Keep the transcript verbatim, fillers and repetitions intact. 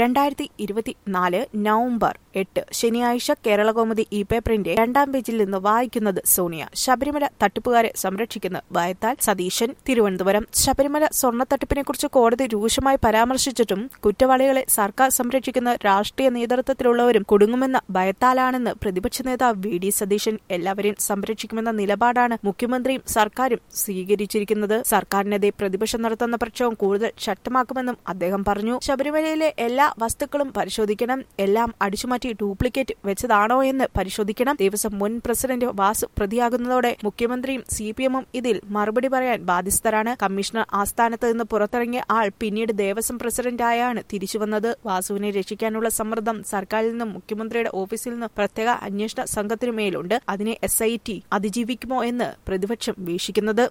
രണ്ടായിരത്തി ഇരുപത്തിനാല് നവംബർ എട്ട് ശനിയാഴ്ച കേരളകൗമുദി ഇ പേപ്പറിന്റെ രണ്ടാം പേജിൽ നിന്ന് വായിക്കുന്നത് സോണിയ. ശബരിമല തട്ടിപ്പുകാരെ സംരക്ഷിക്കുന്ന ഭയത്താൽ സതീശൻ. തിരുവനന്തപുരം. ശബരിമല സ്വർണ്ണത്തട്ടിപ്പിനെക്കുറിച്ച് കോടതി രൂക്ഷമായി പരാമർശിച്ചിട്ടും കുറ്റവാളികളെ സർക്കാർ സംരക്ഷിക്കുന്ന രാഷ്ട്രീയ നേതൃത്വത്തിലുള്ളവരും കുടുങ്ങുമെന്ന ഭയത്താലാണെന്ന് പ്രതിപക്ഷ നേതാവ് വി ഡി സതീശൻ. എല്ലാവരെയും സംരക്ഷിക്കുമെന്ന നിലപാടാണ് മുഖ്യമന്ത്രിയും സർക്കാരും സ്വീകരിച്ചിരിക്കുന്നത്. സർക്കാരിനെതിരെ പ്രതിപക്ഷം നടത്തുന്ന പ്രക്ഷോഭം കൂടുതൽ ശക്തമാക്കുമെന്നും അദ്ദേഹം പറഞ്ഞു. ശബരിമലയിലെ എല്ലാ വസ്തുക്കളും പരിശോധിക്കണം. എല്ലാം അടിച്ചുമാറ്റി ഡ്യൂപ്ലിക്കേറ്റ് വെച്ചതാണോ എന്ന് പരിശോധിക്കണം. ദേവസ്വം മുൻ പ്രസിഡന്റ് വാസു പ്രതിയാകുന്നതോടെ മുഖ്യമന്ത്രിയും സി പി എമ്മും ഇതിൽ മറുപടി പറയാൻ ബാധ്യസ്ഥരാണ്. കമ്മീഷണർ ആസ്ഥാനത്ത് നിന്ന് പുറത്തിറങ്ങിയ ആൾ പിന്നീട് ദേവസ്വം പ്രസിഡന്റായാണ് തിരിച്ചുവന്നത്. വാസുവിനെ രക്ഷിക്കാനുള്ള സമ്മർദ്ദം സർക്കാരിൽ നിന്നും മുഖ്യമന്ത്രിയുടെ ഓഫീസിൽ നിന്നും പ്രത്യേക അന്വേഷണ സംഘത്തിനുമേലുണ്ട്. അതിനെ എസ് ഐ ടി അതിജീവിക്കുമോ എന്ന് പ്രതിപക്ഷം വീക്ഷിക്കുന്നത്.